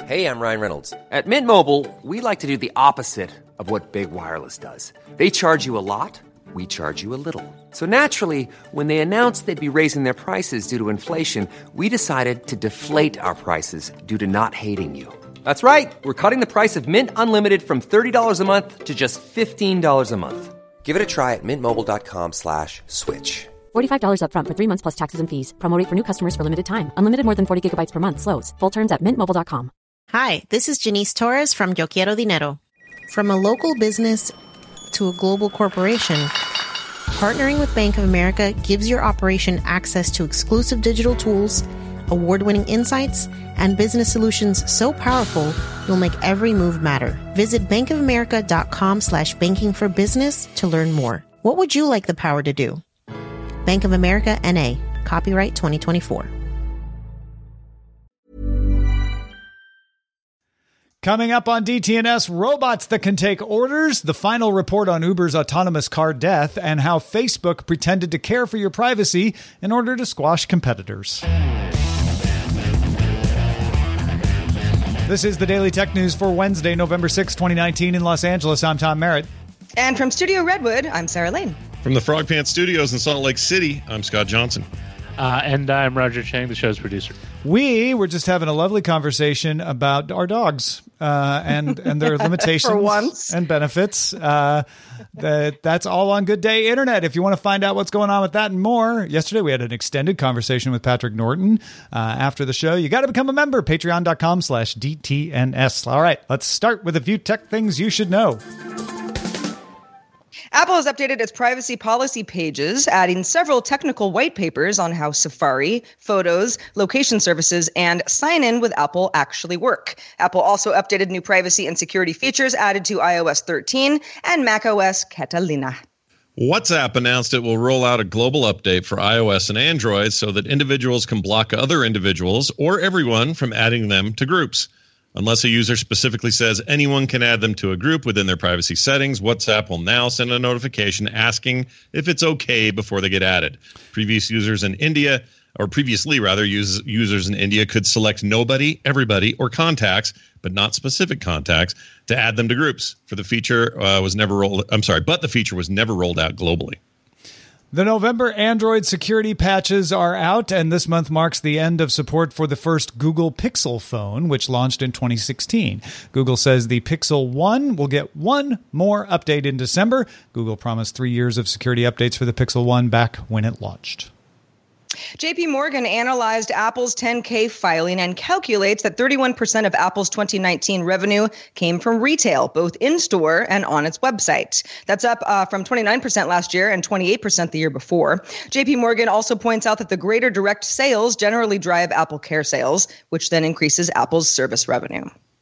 Hey, I'm Ryan Reynolds. At Mint Mobile, we like to do the opposite of what Big Wireless does. They charge you a lot, we charge you a little. So naturally, when they announced they'd be raising their prices due to inflation, we decided to deflate our prices due to not hating you. That's right. We're cutting the price of Mint Unlimited from $30 a month to just $15 a month. Give it a try at mintmobile.com/switch. $45 up front for 3 months plus taxes and fees. Promo rate for new customers for limited time. Unlimited more than 40 gigabytes per month. Slows full terms at mintmobile.com. Hi, this is Janice Torres from Yo Quiero Dinero. From a local business to a global corporation, partnering with Bank of America gives your operation access to exclusive digital tools, award-winning insights, and business solutions so powerful you'll make every move matter. Visit bankofamerica.com/banking for business to learn more. What would you like the power to do? Bank of America, N.A. Copyright 2024. Coming up on DTNS, robots that can take orders, the final report on Uber's autonomous car death, and how Facebook pretended to care for your privacy in order to squash competitors. This is the Daily Tech News for Wednesday, November 6, 2019 in Los Angeles. I'm Tom Merritt. And from Studio Redwood, I'm Sarah Lane. From the Frog Pants Studios in Salt Lake City, I'm Scott Johnson. And I'm Roger Chang, the show's producer. We were just having a lovely conversation about our dogs and their limitations For once. and benefits. That's all on Good Day Internet. If you want to find out what's going on with that and more, yesterday we had an extended conversation with Patrick Norton after the show. You got to become a member, patreon.com/DTNS. All right, let's start with a few tech things you should know. Apple has updated its privacy policy pages, adding several technical white papers on how Safari, Photos, location services, and sign-in with Apple actually work. Apple also updated new privacy and security features added to iOS 13 and macOS Catalina. WhatsApp announced it will roll out a global update for iOS and Android so that individuals can block other individuals or everyone from adding them to groups. Unless a user specifically says anyone can add them to a group within their privacy settings, WhatsApp will now send a notification asking if it's okay before they get added. Previously, users in India could select nobody, everybody, or contacts, but not specific contacts, to add them to groups. But the feature was never rolled out globally. The November Android security patches are out, and this month marks the end of support for the first Google Pixel phone, which launched in 2016. Google says the Pixel 1 will get one more update in December. Google promised 3 years of security updates for the Pixel 1 back when it launched. JP Morgan analyzed Apple's 10K filing and calculates that 31% of Apple's 2019 revenue came from retail, both in-store and on its website. That's up from 29% last year and 28% the year before. JP Morgan also points out that the greater direct sales generally drive Apple Care sales, which then increases Apple's service revenue.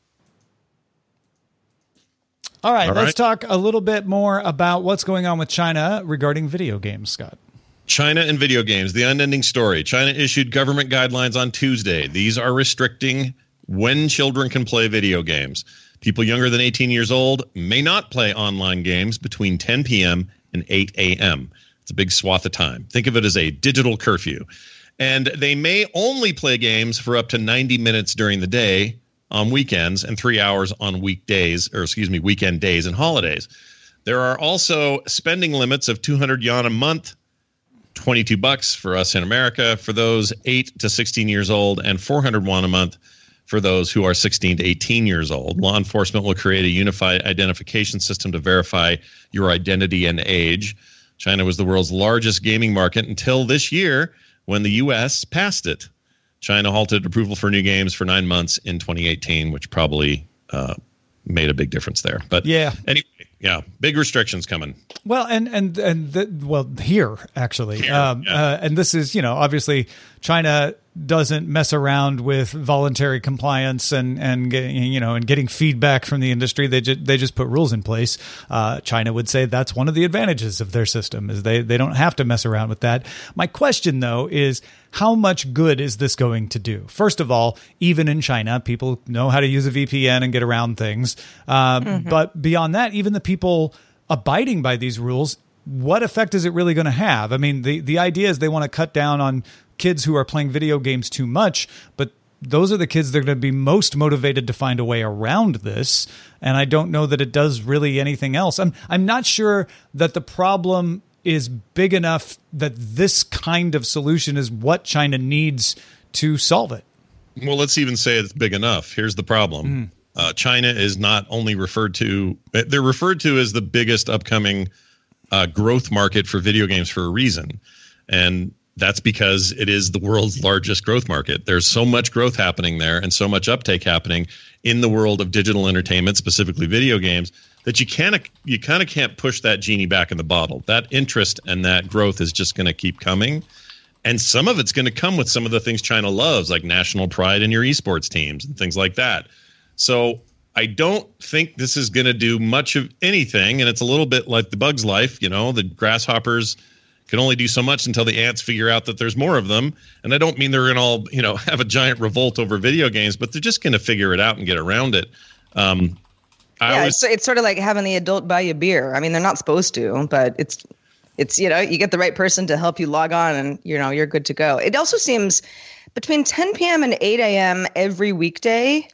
All right, let's talk a little bit more about what's going on with China regarding video games, Scott. China and video games, the unending story. China issued government guidelines on Tuesday. These are restricting when children can play video games. People younger than 18 years old may not play online games between 10 p.m. and 8 a.m. It's a big swath of time. Think of it as a digital curfew. And they may only play games for up to 90 minutes during the day on weekends and 3 hours on weekend days and holidays. There are also spending limits of 200 yuan a month, $22 for us in America for those 8 to 16 years old, and 400 won a month for those who are 16 to 18 years old. Law enforcement will create a unified identification system to verify your identity and age. China was the world's largest gaming market until this year when the U.S. passed it. China halted approval for new games for 9 months in 2018, which probably made a big difference there. But anyway, big restrictions coming. Well, here actually, and this is, obviously China doesn't mess around with voluntary compliance and getting feedback from the industry. They just put rules in place. China would say that's one of the advantages of their system is they don't have to mess around with that. My question though is, how much good is this going to do? First of all, even in China, people know how to use a VPN and get around things. But beyond that, even the people abiding by these rules, what effect is it really going to have? I mean, the idea is they want to cut down on kids who are playing video games too much, but those are the kids that are going to be most motivated to find a way around this. And I don't know that it does really anything else. I'm not sure that the problem is big enough that this kind of solution is what China needs to solve it. Well, let's even say it's big enough. Here's the problem. China is not only referred to, they're referred to as the biggest upcoming growth market for video games for a reason. And that's because it is the world's largest growth market. There's so much growth happening there and so much uptake happening in the world of digital entertainment, specifically video games, that you kind of can't push that genie back in the bottle. That interest and that growth is just going to keep coming. And some of it's going to come with some of the things China loves, like national pride in your esports teams and things like that. So I don't think this is going to do much of anything. And it's a little bit like the bug's life. The grasshoppers can only do so much until the ants figure out that there's more of them. And I don't mean they're going to all, have a giant revolt over video games, but they're just going to figure it out and get around it. It's sort of like having the adult buy you beer. I mean, they're not supposed to, but it's you get the right person to help you log on and, you're good to go. It also seems between 10 p.m. and 8 a.m. every weekday,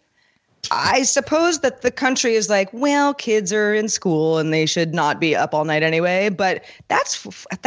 I suppose that the country is like, well, kids are in school and they should not be up all night anyway. But that's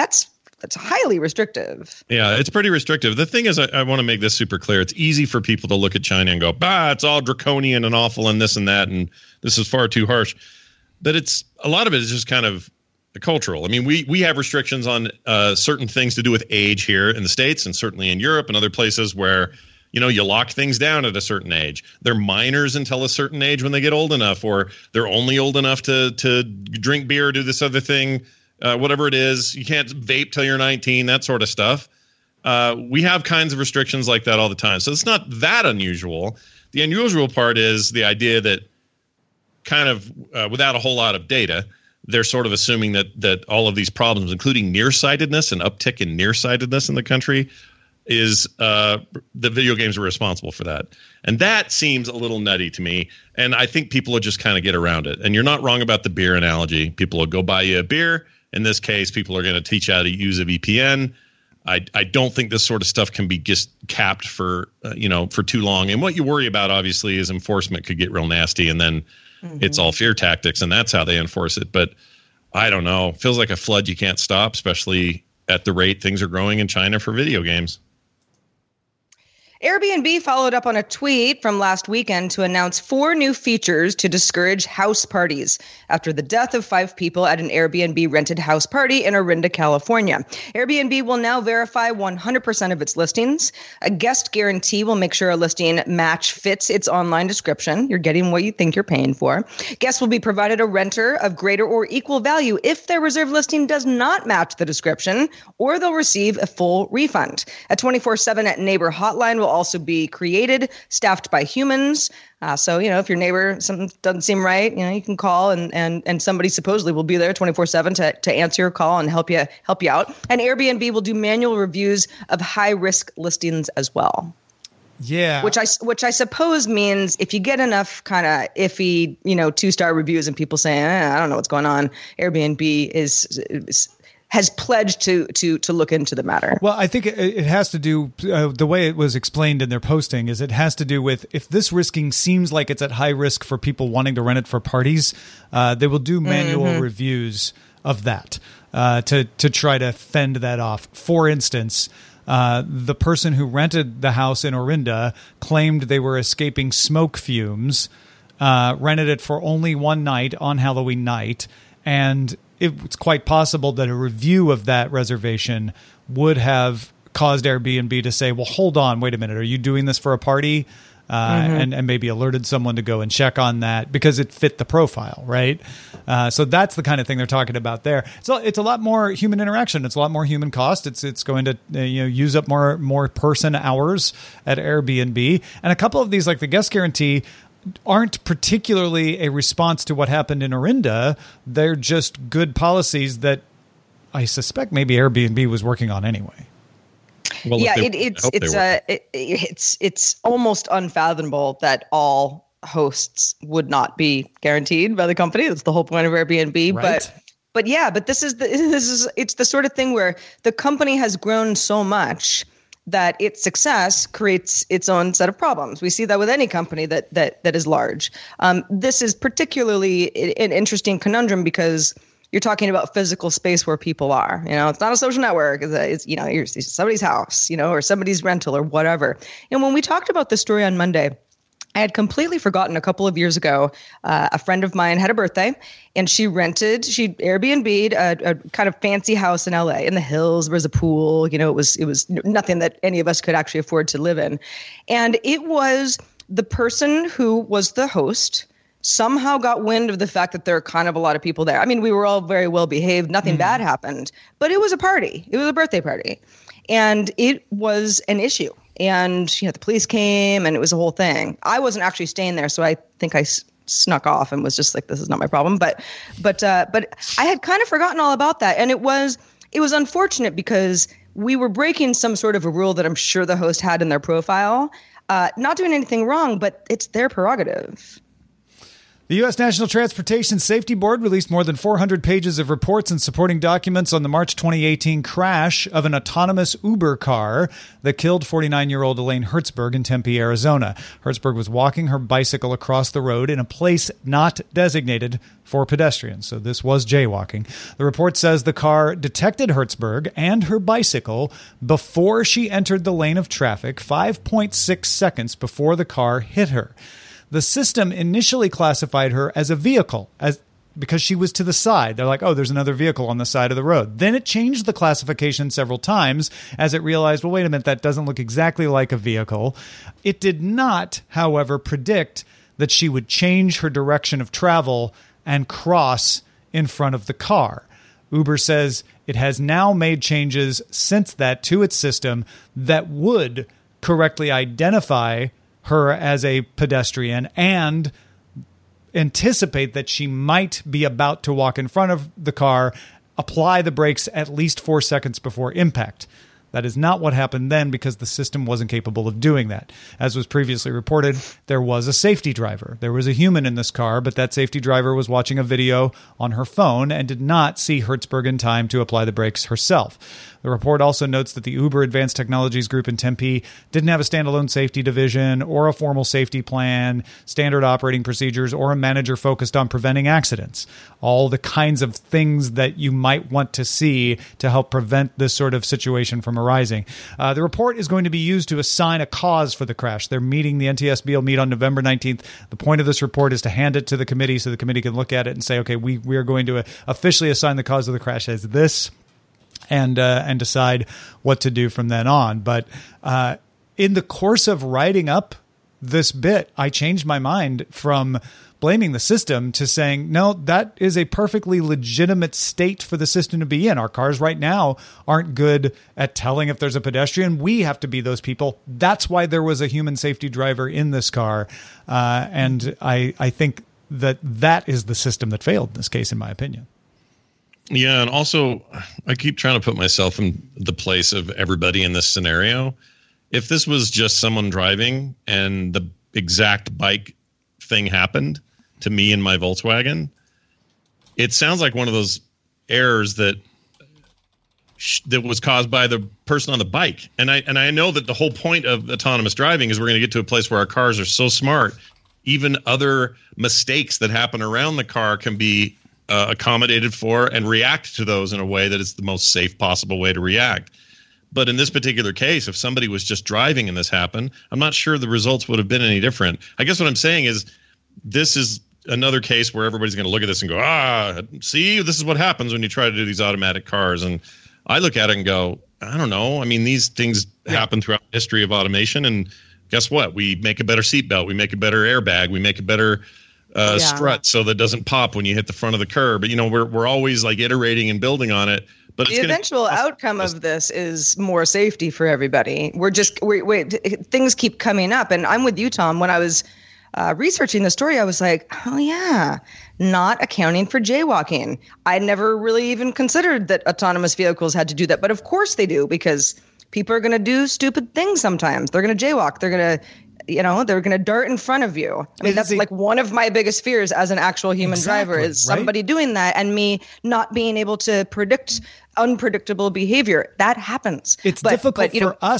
highly restrictive. Yeah, it's pretty restrictive. The thing is, I want to make this super clear. It's easy for people to look at China and go, it's all draconian and awful and this and that, and this is far too harsh. But a lot of it is just kind of cultural. I mean, we have restrictions on certain things to do with age here in the States and certainly in Europe and other places where, you lock things down at a certain age. They're minors until a certain age when they get old enough, or they're only old enough to drink beer or do this other thing, whatever it is. You can't vape till you're 19, that sort of stuff. We have kinds of restrictions like that all the time. So it's not that unusual. The unusual part is the idea that kind of without a whole lot of data, they're sort of assuming that all of these problems, including nearsightedness and uptick in nearsightedness in the country, is the video games are responsible for that. And that seems a little nutty to me. And I think people will just kind of get around it. And you're not wrong about the beer analogy. People will go buy you a beer. In this case, people are going to teach you how to use a VPN. I don't think this sort of stuff can be just capped for too long. And what you worry about, obviously, is enforcement could get real nasty. And then it's all fear tactics. And that's how they enforce it. But I don't know. Feels like a flood you can't stop, especially at the rate things are growing in China for video games. Airbnb followed up on a tweet from last weekend to announce 4 new features to discourage house parties after the death of 5 people at an Airbnb rented house party in Orinda, California. Airbnb will now verify 100% of its listings. A guest guarantee will make sure a listing match fits its online description. You're getting what you think you're paying for. Guests will be provided a renter of greater or equal value if their reserved listing does not match the description, or they'll receive a full refund. A 24/7 neighbor hotline will also be created, staffed by humans. So, if your neighbor, something doesn't seem right, you can call and somebody supposedly will be there 24/7 to answer your call and help you out. And Airbnb will do manual reviews of high risk listings as well. Yeah. Which I suppose means if you get enough kind of iffy, 2-star reviews and people saying, I don't know what's going on, Airbnb has pledged to look into the matter. Well, I think it has to do, the way it was explained in their posting is it has to do with if this risking seems like it's at high risk for people wanting to rent it for parties, they will do manual reviews of that to try to fend that off. For instance, the person who rented the house in Orinda claimed they were escaping smoke fumes, rented it for only one night on Halloween night, and it's quite possible that a review of that reservation would have caused Airbnb to say, well, hold on, wait a minute. Are you doing this for a party? And maybe alerted someone to go and check on that because it fit the profile, right? So that's the kind of thing they're talking about there. So it's a lot more human interaction. It's a lot more human cost. It's going to use up more person hours at Airbnb. And a couple of these, like the guest guarantee, aren't particularly a response to what happened in Orinda. They're just good policies that I suspect maybe Airbnb was working on anyway. Well, yeah, it's almost unfathomable that all hosts would not be guaranteed by the company. That's the whole point of Airbnb. Right. But this is it's the sort of thing where the company has grown so much that its success creates its own set of problems. We see that with any company that is large. This is particularly an interesting conundrum because you're talking about physical space where people are. It's not a social network. It's somebody's house, or somebody's rental or whatever. And when we talked about this story on Monday, I had completely forgotten a couple of years ago, a friend of mine had a birthday and she Airbnb'd a kind of fancy house in LA in the hills. There was a pool, it was nothing that any of us could actually afford to live in. And it was the person who was the host somehow got wind of the fact that there are kind of a lot of people there. I mean, we were all very well behaved. Nothing bad happened, but it was a party. It was a birthday party and it was an issue. And the police came and it was a whole thing. I wasn't actually staying there, so I think I snuck off and was just like, this is not my problem. But I had kind of forgotten all about that. And it was unfortunate because we were breaking some sort of a rule that I'm sure the host had in their profile. Not doing anything wrong, but it's their prerogative. The U.S. National Transportation Safety Board released more than 400 pages of reports and supporting documents on the March 2018 crash of an autonomous Uber car that killed 49-year-old Elaine Hertzberg in Tempe, Arizona. Hertzberg was walking her bicycle across the road in a place not designated for pedestrians, so this was jaywalking. The report says the car detected Hertzberg and her bicycle before she entered the lane of traffic, 5.6 seconds before the car hit her. The system initially classified her as a vehicle because she was to the side. They're like, oh, there's another vehicle on the side of the road. Then it changed the classification several times as it realized, well, wait a minute, that doesn't look exactly like a vehicle. It did not, however, predict that she would change her direction of travel and cross in front of the car. Uber says it has now made changes since that to its system that would correctly identify her as a pedestrian and anticipate that she might be about to walk in front of the car, apply the brakes at least 4 seconds before impact. That is not what happened then because the system wasn't capable of doing that. As was previously reported, there was a safety driver. There was a human in this car, but that safety driver was watching a video on her phone and did not see Hertzberg in time to apply the brakes herself. The report also notes that the Uber Advanced Technologies Group in Tempe didn't have a standalone safety division or a formal safety plan, standard operating procedures, or a manager focused on preventing accidents. All the kinds of things that you might want to see to help prevent this sort of situation from arising. The report is going to be used to assign a cause for the crash. They're meeting, the NTSB will meet on November 19th. The point of this report is to hand it to the committee so the committee can look at it and say, okay, we are going to officially assign the cause of the crash as this. And decide what to do from then on. But in the course of writing up this bit, I changed my mind from blaming the system to saying, no, that is a perfectly legitimate state for the system to be in. Our cars right now aren't good at telling if there's a pedestrian. We have to be those people. That's why there was a human safety driver in this car. And I think that is the system that failed in this case, in my opinion. Yeah, and also, I keep trying to put myself in the place of everybody in this scenario. If this was just someone driving and the exact bike thing happened to me in my Volkswagen, it sounds like one of those errors that was caused by the person on the bike. And I know that the whole point of autonomous driving is we're going to get to a place where our cars are so smart, even other mistakes that happen around the car can be accommodated for and react to those in a way that is the most safe possible way to react. But in this particular case, if somebody was just driving and this happened, I'm not sure the results would have been any different. I guess what I'm saying is this is another case where everybody's going to look at this and go, see, this is what happens when you try to do these automatic cars. And I look at it and go, I don't know. I mean, these things happen throughout the history of automation. And guess what? We make a better seatbelt. We make a better airbag. We make a better strut so that doesn't pop when you hit the front of the curb. But we're always like iterating and building on it. But the eventual outcome of this is more safety for everybody. Things keep coming up, and I'm with you, Tom. When I was researching the story, I was like, oh yeah, not accounting for jaywalking. I never really even considered that autonomous vehicles had to do that, but of course they do, because people are going to do stupid things sometimes. They're going to jaywalk. They're going to they're going to dart in front of you. I mean, that's like one of my biggest fears as an actual human driver is somebody doing that and me not being able to predict unpredictable behavior. That happens. It's difficult for us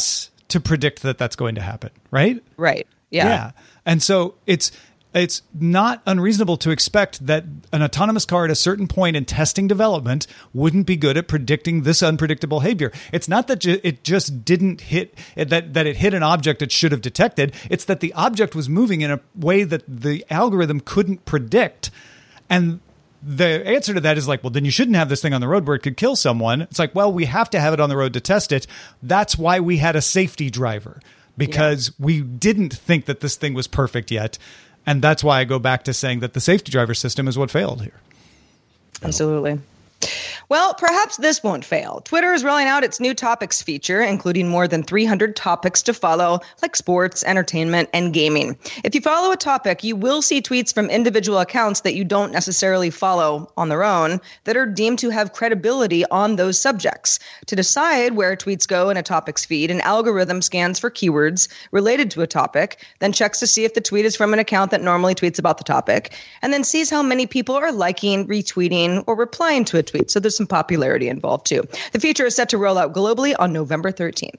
to predict that that's going to happen, right? Right. Yeah. And so it's not unreasonable to expect that an autonomous car at a certain point in testing development wouldn't be good at predicting this unpredictable behavior. It's not that it just didn't hit that it hit an object it should have detected. It's that the object was moving in a way that the algorithm couldn't predict. And the answer to that is like, well, then you shouldn't have this thing on the road where it could kill someone. It's like, well, we have to have it on the road to test it. That's why we had a safety driver, because we didn't think that this thing was perfect yet. And that's why I go back to saying that the safety driver system is what failed here. Absolutely. Well, perhaps this won't fail. Twitter is rolling out its new topics feature, including more than 300 topics to follow, like sports, entertainment, and gaming. If you follow a topic, you will see tweets from individual accounts that you don't necessarily follow on their own that are deemed to have credibility on those subjects. To decide where tweets go in a topics feed, an algorithm scans for keywords related to a topic, then checks to see if the tweet is from an account that normally tweets about the topic, and then sees how many people are liking, retweeting, or replying to a tweet. So there's some popularity involved too. The feature is set to roll out globally on November 13th.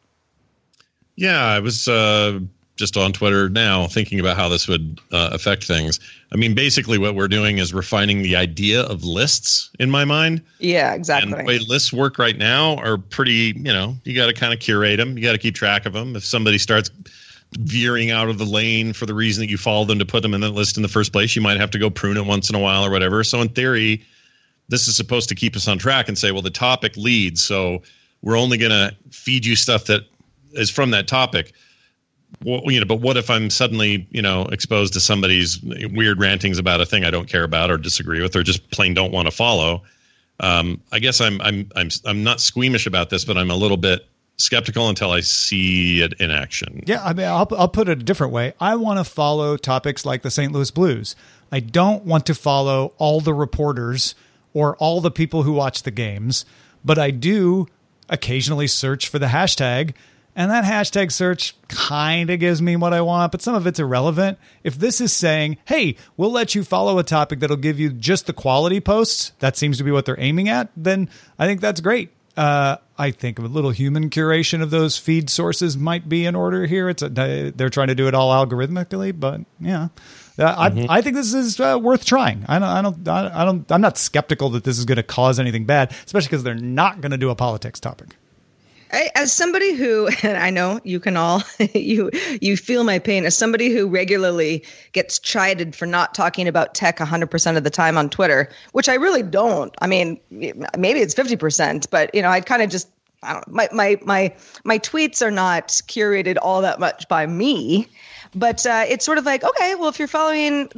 Yeah, I was just on Twitter now thinking about how this would affect things. I mean, basically what we're doing is refining the idea of lists in my mind. Yeah, exactly. And the way lists work right now are pretty, you got to kind of curate them. You got to keep track of them. If somebody starts veering out of the lane for the reason that you followed them to put them in that list in the first place, you might have to go prune it once in a while or whatever. So in theory, this is supposed to keep us on track and say, well, the topic leads, so we're only going to feed you stuff that is from that topic. Well, but what if I'm suddenly, exposed to somebody's weird rantings about a thing I don't care about or disagree with, or just plain don't want to follow? I guess I'm not squeamish about this, but I'm a little bit skeptical until I see it in action. Yeah, I mean, I'll put it a different way. I want to follow topics like the St. Louis Blues. I don't want to follow all the reporters or all the people who watch the games, but I do occasionally search for the hashtag, and that hashtag search kind of gives me what I want, but some of it's irrelevant. If this is saying, hey, we'll let you follow a topic that'll give you just the quality posts, that seems to be what they're aiming at, then I think that's great. I think a little human curation of those feed sources might be in order here. They're trying to do it all algorithmically, but yeah. I think this is worth trying. I'm not skeptical that this is going to cause anything bad, especially because they're not going to do a politics topic. As somebody who, and I know you can all, you feel my pain, as somebody who regularly gets chided for not talking about tech 100% of the time on Twitter, which I really don't. I mean, maybe it's 50%, but I kind of just, I don't know, my tweets are not curated all that much by me. But it's sort of like, okay, well, if you're following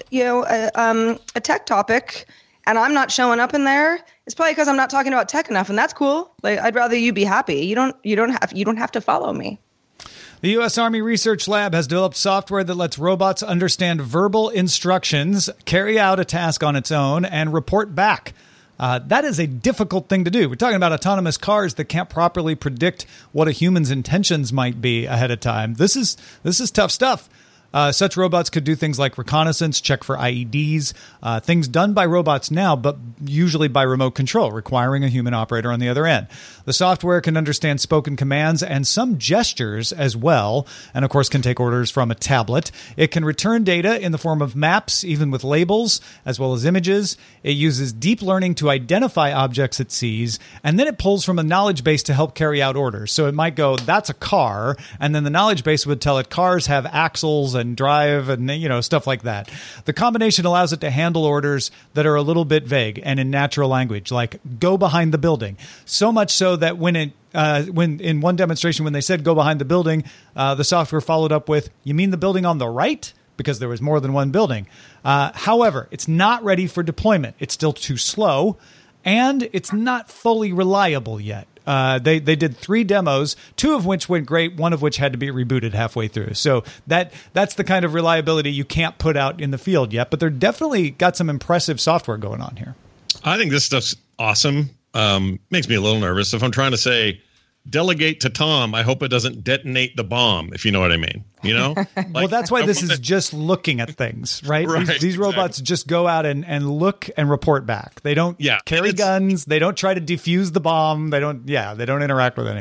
a tech topic and I'm not showing up in there, it's probably because I'm not talking about tech enough, and that's cool. Like, I'd rather you be happy. You don't have to follow me. The U.S. Army Research Lab has developed software that lets robots understand verbal instructions, carry out a task on its own, and report back. That is a difficult thing to do. We're talking about autonomous cars that can't properly predict what a human's intentions might be ahead of time. This is tough stuff. Such robots could do things like reconnaissance, check for IEDs, things done by robots now, but usually by remote control, requiring a human operator on the other end. The software can understand spoken commands and some gestures as well, and of course can take orders from a tablet. It can return data in the form of maps, even with labels, as well as images. It uses deep learning to identify objects it sees, and then it pulls from a knowledge base to help carry out orders. So it might go, that's a car, and then the knowledge base would tell it cars have axles and drive and stuff like that. The combination allows it to handle orders that are a little bit vague and in natural language, like go behind the building. So much so that when in one demonstration, when they said go behind the building, the software followed up with, you mean the building on the right? Because there was more than one building. However, it's not ready for deployment. It's still too slow, and it's not fully reliable yet. They did 3 demos, 2 of which went great, 1 of which had to be rebooted halfway through. So that's the kind of reliability you can't put out in the field yet, but they're definitely got some impressive software going on here. I think this stuff's awesome. Makes me a little nervous. If I'm trying to say, delegate to Tom, I hope it doesn't detonate the bomb, if you know what I mean. Well, that's why this is just looking at things, right? These robots just go out and look and report back. They don't carry guns. They don't try to defuse the bomb. They don't interact with anything.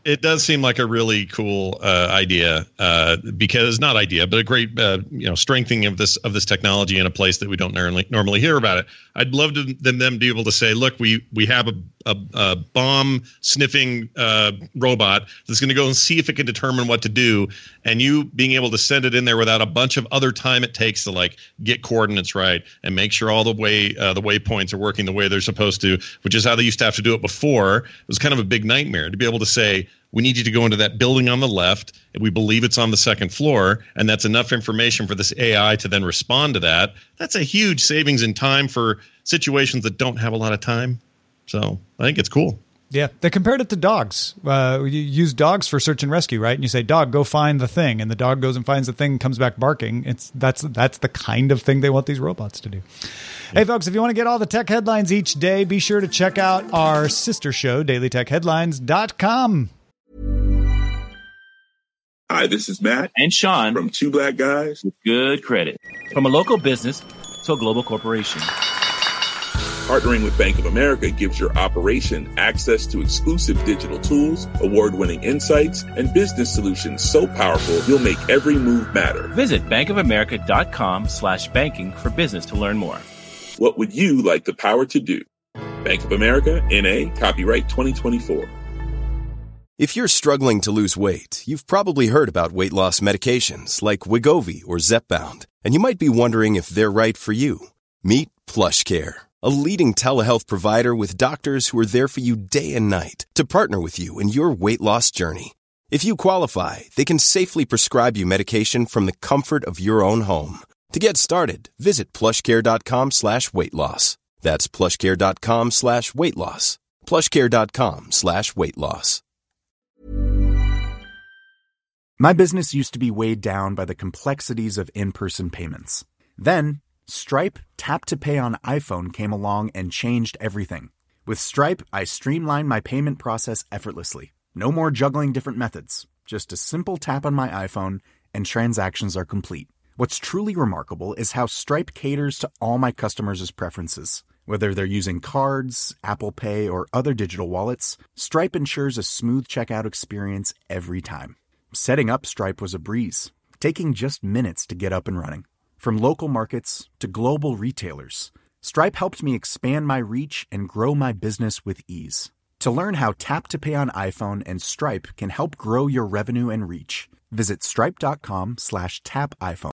It does seem like a really cool idea, because not idea, but a great strengthening of this technology in a place that we don't normally hear about it. I'd love them to be able to say, look, we have a bomb sniffing robot that's going to go and see if it can determine what to do, and you being able to send it in there without a bunch of other time it takes to like get coordinates right and make sure all the waypoints are working the way they're supposed to, which is how they used to have to do it before. It was kind of a big nightmare to be able to say, we need you to go into that building on the left, and we believe it's on the second floor, and that's enough information for this AI to then respond to that. That's a huge savings in time for situations that don't have a lot of time. So I think it's cool. Yeah, they compared it to dogs. You use dogs for search and rescue, right? And you say, dog, go find the thing. And the dog goes and finds the thing and comes back barking. That's the kind of thing they want these robots to do. Hey, folks, if you want to get all the tech headlines each day, be sure to check out our sister show, dailytechheadlines.com. Hi, this is Matt and Sean from Two Black Guys with Good Credit. From a local business to a global corporation. Partnering with Bank of America gives your operation access to exclusive digital tools, award-winning insights, and business solutions so powerful you'll make every move matter. Visit bankofamerica.com/banking for business to learn more. What would you like the power to do? Bank of America, N.A., copyright 2024. If you're struggling to lose weight, you've probably heard about weight loss medications like Wegovy or Zepbound, and you might be wondering if they're right for you. Meet PlushCare, a leading telehealth provider with doctors who are there for you day and night to partner with you in your weight loss journey. If you qualify, they can safely prescribe you medication from the comfort of your own home. To get started, visit plushcare.com/weight-loss. That's plushcare.com/weight-loss. plushcare.com/weight-loss. My business used to be weighed down by the complexities of in-person payments. Then, Stripe Tap to Pay on iPhone came along and changed everything. With Stripe, I streamlined my payment process effortlessly. No more juggling different methods. Just a simple tap on my iPhone and transactions are complete. What's truly remarkable is how Stripe caters to all my customers' preferences. Whether they're using cards, Apple Pay, or other digital wallets, Stripe ensures a smooth checkout experience every time. Setting up Stripe was a breeze, taking just minutes to get up and running. From local markets to global retailers, Stripe helped me expand my reach and grow my business with ease. To learn how Tap to Pay on iPhone and Stripe can help grow your revenue and reach, visit stripe.com/tapiphone.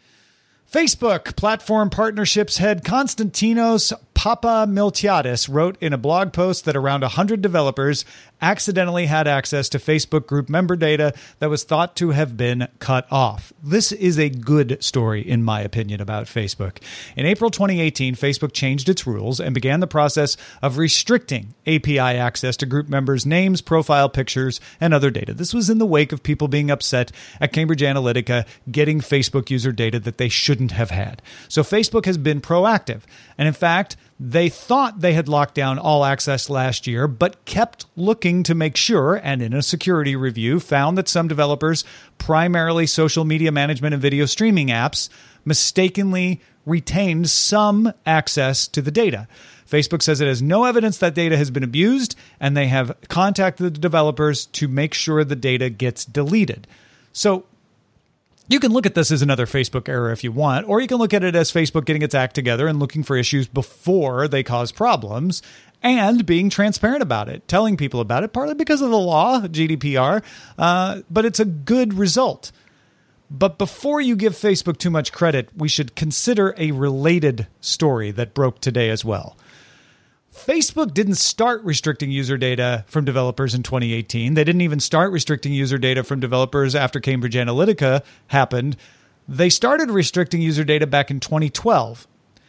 Facebook platform partnerships head Konstantinos Papamiltiadis wrote in a blog post that around 100 developers accidentally had access to Facebook group member data that was thought to have been cut off. This is a good story, in my opinion, about Facebook. In April 2018, Facebook changed its rules and began the process of restricting API access to group members' names, profile pictures, and other data. This was in the wake of people being upset at Cambridge Analytica getting Facebook user data that they shouldn't have had. So Facebook has been proactive. And in fact, they thought they had locked down all access last year, but kept looking to make sure, and in a security review, found that some developers, primarily social media management and video streaming apps, mistakenly retained some access to the data. Facebook says it has no evidence that data has been abused, and they have contacted the developers to make sure the data gets deleted. So you can look at this as another Facebook error if you want, or you can look at it as Facebook getting its act together and looking for issues before they cause problems and being transparent about it, telling people about it, partly because of the law, GDPR, but it's a good result. But before you give Facebook too much credit, we should consider a related story that broke today as well. Facebook didn't start restricting user data from developers in 2018. They didn't even start restricting user data from developers after Cambridge Analytica happened. They started restricting user data back in 2012.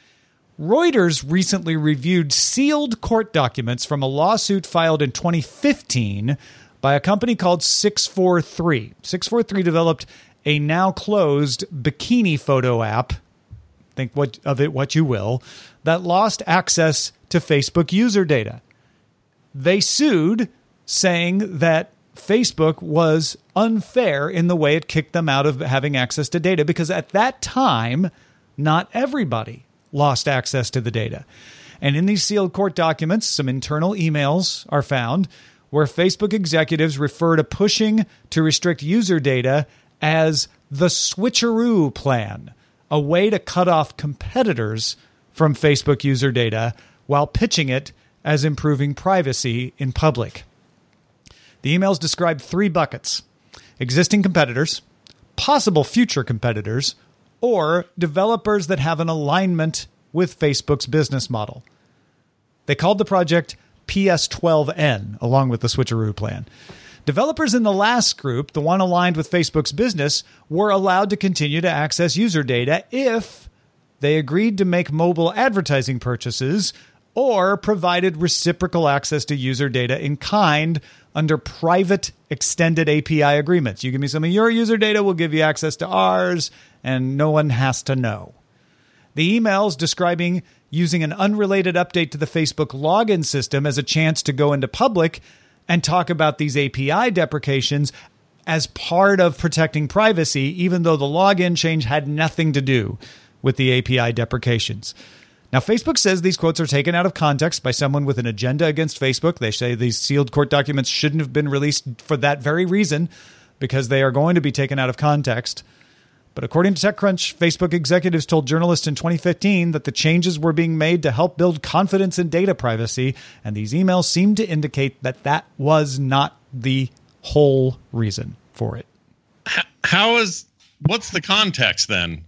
Reuters recently reviewed sealed court documents from a lawsuit filed in 2015 by a company called 643. 643 developed a now closed bikini photo app, think of it what you will, that lost access to Facebook user data. They sued, saying that Facebook was unfair in the way it kicked them out of having access to data, because at that time, not everybody lost access to the data. And in these sealed court documents, some internal emails are found where Facebook executives refer to pushing to restrict user data as the switcheroo plan, a way to cut off competitors from Facebook user data while pitching it as improving privacy in public. The emails describe 3 buckets: existing competitors, possible future competitors, or developers that have an alignment with Facebook's business model. They called the project PS12N, along with the switcheroo plan. Developers in the last group, the one aligned with Facebook's business, were allowed to continue to access user data if they agreed to make mobile advertising purchases or provided reciprocal access to user data in kind under private extended API agreements. You give me some of your user data, we'll give you access to ours, and no one has to know. The emails describing using an unrelated update to the Facebook login system as a chance to go into public and talk about these API deprecations as part of protecting privacy, even though the login change had nothing to do with the API deprecations. Now, Facebook says these quotes are taken out of context by someone with an agenda against Facebook. They say these sealed court documents shouldn't have been released for that very reason, because they are going to be taken out of context. But according to TechCrunch, Facebook executives told journalists in 2015 that the changes were being made to help build confidence in data privacy, and these emails seem to indicate that that was not the whole reason for it. What's the context then?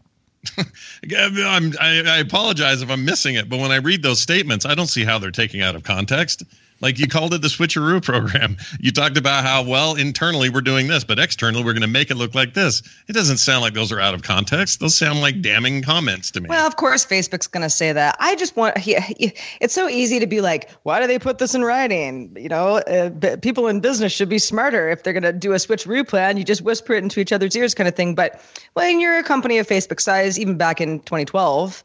I apologize if I'm missing it, but when I read those statements, I don't see how they're taking out of context. Like, you called it the switcheroo program. You talked about how, well, internally we're doing this, but externally we're going to make it look like this. It doesn't sound like those are out of context. Those sound like damning comments to me. Well, of course, Facebook's going to say that. I just want, it's so easy to be like, why do they put this in writing? You know, people in business should be smarter. If they're going to do a switcheroo plan, you just whisper it into each other's ears kind of thing. But when you're a company of Facebook size, even back in 2012,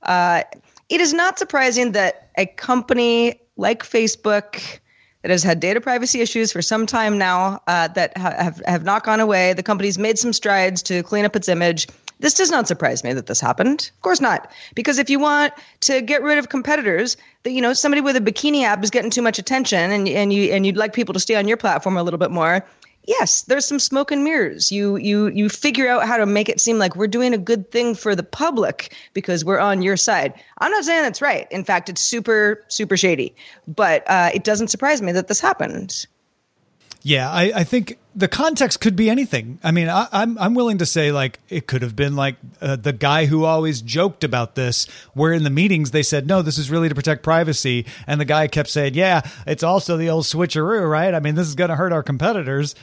it is not surprising that a company like Facebook that has had data privacy issues for some time now, that have not gone away. The company's made some strides to clean up its image. This does not surprise me that this happened. Of course not. Because if you want to get rid of competitors, that, you know, somebody with a bikini app is getting too much attention and you'd like people to stay on your platform a little bit more. Yes, there's some smoke and mirrors. You figure out how to make it seem like we're doing a good thing for the public because we're on your side. I'm not saying that's right. In fact, it's super, super shady. But it doesn't surprise me that this happened. Yeah, I think the context could be anything. I mean, I'm willing to say, like, it could have been like the guy who always joked about this, where in the meetings they said, no, this is really to protect privacy. And the guy kept saying, yeah, it's also the old switcheroo, right? I mean, this is going to hurt our competitors.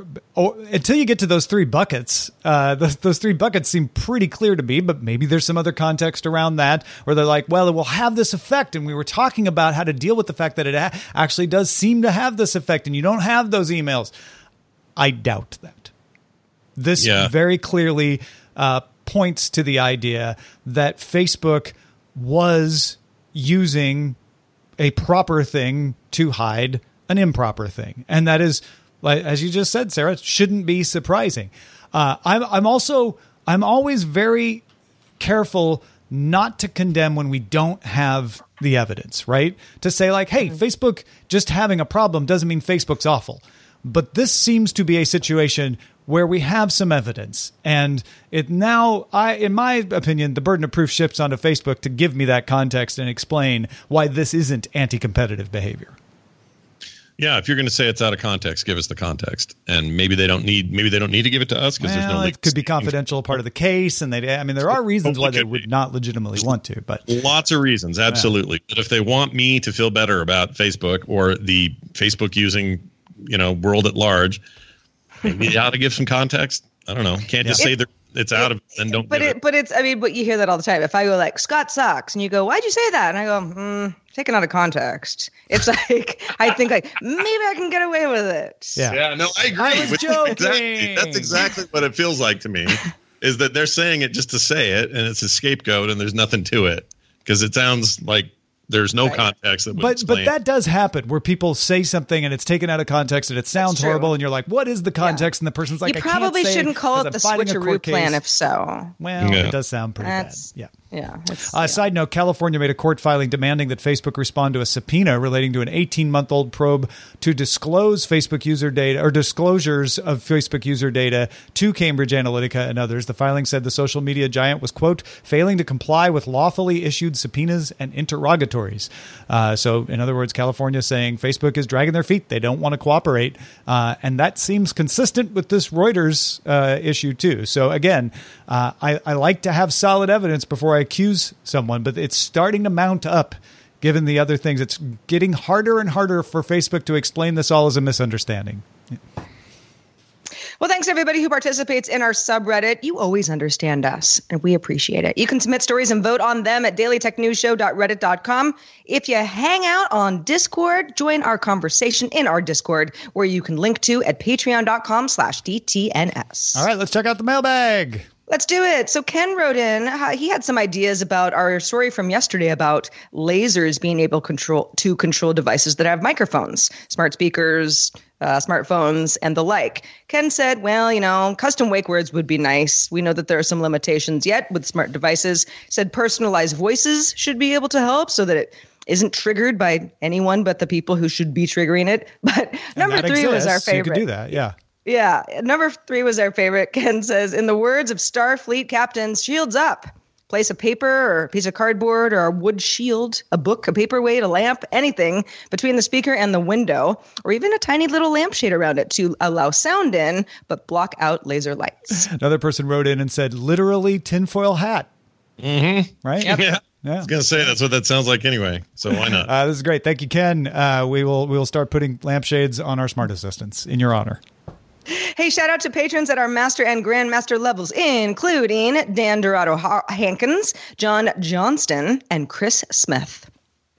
Until you get to those 3 buckets, those 3 buckets seem pretty clear to me, but maybe there's some other context around that where they're like, well, it will have this effect. And we were talking about how to deal with the fact that it actually does seem to have this effect and you don't have those emails. I doubt that. This very clearly points to the idea that Facebook was using a proper thing to hide an improper thing. And that is, like, as you just said, Sarah, it shouldn't be surprising. I'm always very careful not to condemn when we don't have the evidence, right? To say, like, hey, Facebook just having a problem doesn't mean Facebook's awful. But this seems to be a situation where we have some evidence. And it now, in my opinion, the burden of proof shifts onto Facebook to give me that context and explain why this isn't anti-competitive behavior. Yeah, if you're going to say it's out of context, give us the context, and maybe they don't need to give it to us because there's no. It could be confidential part of the case, and there are reasons why they would not legitimately want to, but lots of reasons, absolutely. Yeah. But if they want me to feel better about Facebook or the Facebook using, world at large, maybe they ought to give some context. I don't know. Can't just say that it's out of it and don't. But you hear that all the time. If I go like, Scott sucks, and you go, why'd you say that? And I go, taken out of context. It's like, I think like maybe I can get away with it. Yeah. No, I agree. I was joking. Exactly. That's exactly what it feels like to me. Is that they're saying it just to say it, and it's a scapegoat, and there's nothing to it because it sounds like there's no context that would explain. But that does happen where people say something and it's taken out of context and it sounds horrible, and you're like, what is the context? And the person's like, you probably shouldn't call it the switcheroo plan if so. Well, it does sound pretty bad. Yeah. Yeah. Side note, California made a court filing demanding that Facebook respond to a subpoena relating to an 18-month-old probe to disclose Facebook user data or disclosures of Facebook user data to Cambridge Analytica and others. The filing said the social media giant was, quote, failing to comply with lawfully issued subpoenas and interrogatories. So, in other words, California saying Facebook is dragging their feet. They don't want to cooperate. And that seems consistent with this Reuters issue, too. So, again, I like to have solid evidence before I accuse someone, but it's starting to mount up given the other things. It's getting harder and harder for Facebook to explain this all as a misunderstanding. Well, thanks to everybody who participates in our subreddit. You always understand us, and we appreciate it. You can submit stories and vote on them at dailytechnewsshow.reddit.com. If you hang out on Discord, join our conversation in our Discord, where you can link to at patreon.com/DTNS. All right, let's check out the mailbag. Let's do it. So Ken wrote in, he had some ideas about our story from yesterday about lasers being able to control devices that have microphones, smart speakers, smartphones, and the like. Ken said, well, custom wake words would be nice. We know that there are some limitations yet with smart devices. He said personalized voices should be able to help so that it isn't triggered by anyone but the people who should be triggering it. But number 3 was our favorite. You could do that, yeah. Yeah. Number 3 was our favorite. Ken says, in the words of Starfleet captains, shields up. Place a paper or a piece of cardboard or a wood shield, a book, a paperweight, a lamp, anything between the speaker and the window, or even a tiny little lampshade around it to allow sound in, but block out laser lights. Another person wrote in and said, literally tinfoil hat. Mm-hmm. Right? Yep. Yeah. I was going to say that's what that sounds like anyway. So why not? This is great. Thank you, Ken. We will start putting lampshades on our smart assistants in your honor. Hey, shout out to patrons at our master and grandmaster levels, including Dan Dorado Hankins, John Johnston, and Chris Smith.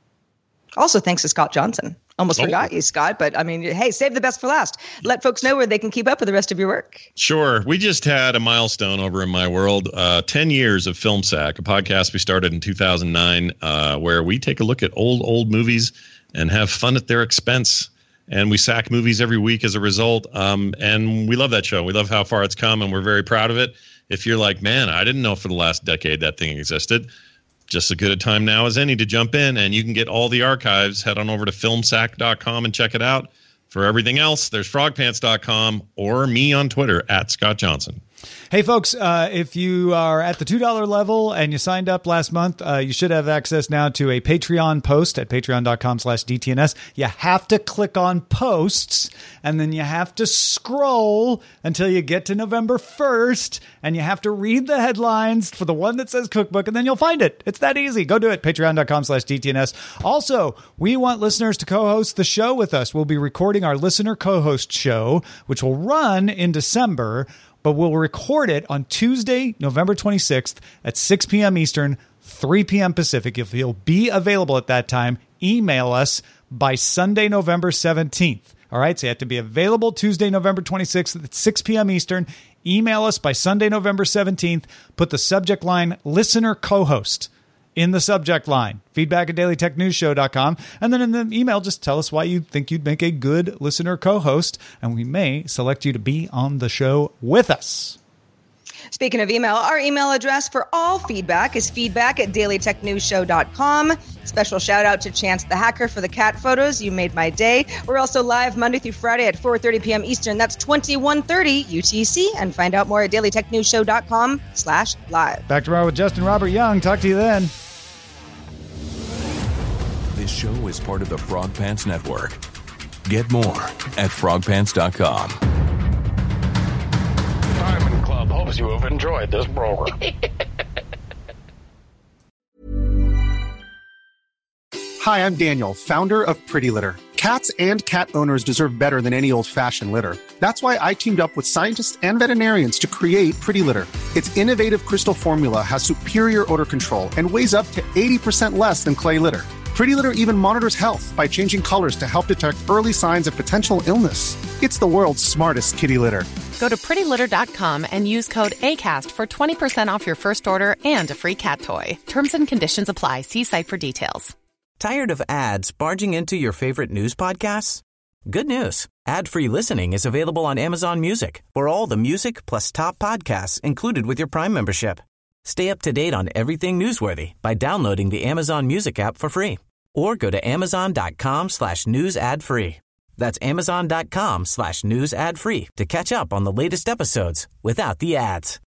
Also, thanks to Scott Johnson. Almost forgot you, Scott, but I mean, hey, save the best for last. Let folks know where they can keep up with the rest of your work. Sure. We just had a milestone over in my world, 10 years of Film Sack, a podcast we started in 2009, where we take a look at old movies and have fun at their expense. And we sack movies every week as a result. And we love that show. We love how far it's come, and we're very proud of it. If you're like, man, I didn't know for the last decade that thing existed, just as good a time now as any to jump in, and you can get all the archives. Head on over to filmsack.com and check it out. For everything else, there's frogpants.com or me on Twitter at Scott Johnson. Hey, folks, if you are at the $2 level and you signed up last month, you should have access now to a Patreon post at patreon.com/DTNS. You have to click on posts, and then you have to scroll until you get to November 1st, and you have to read the headlines for the one that says cookbook, and then you'll find it. It's that easy. Go do it. Patreon.com/DTNS. Also, we want listeners to co-host the show with us. We'll be recording our listener co-host show, which will run in December, but we'll record it on Tuesday, November 26th at 6 p.m. Eastern, 3 p.m. Pacific. If you'll be available at that time, email us by Sunday, November 17th. All right, so you have to be available Tuesday, November 26th at 6 p.m. Eastern. Email us by Sunday, November 17th. Put the subject line, listener co-host, in the subject line, feedback@dailytechnewsshow.com. And then in the email, just tell us why you think you'd make a good listener co-host, and we may select you to be on the show with us. Speaking of email, our email address for all feedback is feedback@dailytechnewsshow.com. Special shout out to Chance the Hacker for the cat photos. You made my day. We're also live Monday through Friday at 4:30 p.m. Eastern. That's 21:30 UTC. And find out more at dailytechnewsshow.com/live. Back tomorrow with Justin Robert Young. Talk to you then. This show is part of the Frog Pants Network. Get more at frogpants.com. Diamond Club hopes you have enjoyed this program. Hi, I'm Daniel, founder of Pretty Litter. Cats and cat owners deserve better than any old-fashioned litter. That's why I teamed up with scientists and veterinarians to create Pretty Litter. Its innovative crystal formula has superior odor control and weighs up to 80% less than clay litter. Pretty Litter even monitors health by changing colors to help detect early signs of potential illness. It's the world's smartest kitty litter. Go to prettylitter.com and use code ACAST for 20% off your first order and a free cat toy. Terms and conditions apply. See site for details. Tired of ads barging into your favorite news podcasts? Good news. Ad-free listening is available on Amazon Music for all the music plus top podcasts included with your Prime membership. Stay up to date on everything newsworthy by downloading the Amazon Music app for free or go to amazon.com/news ad free. That's amazon.com/news ad free to catch up on the latest episodes without the ads.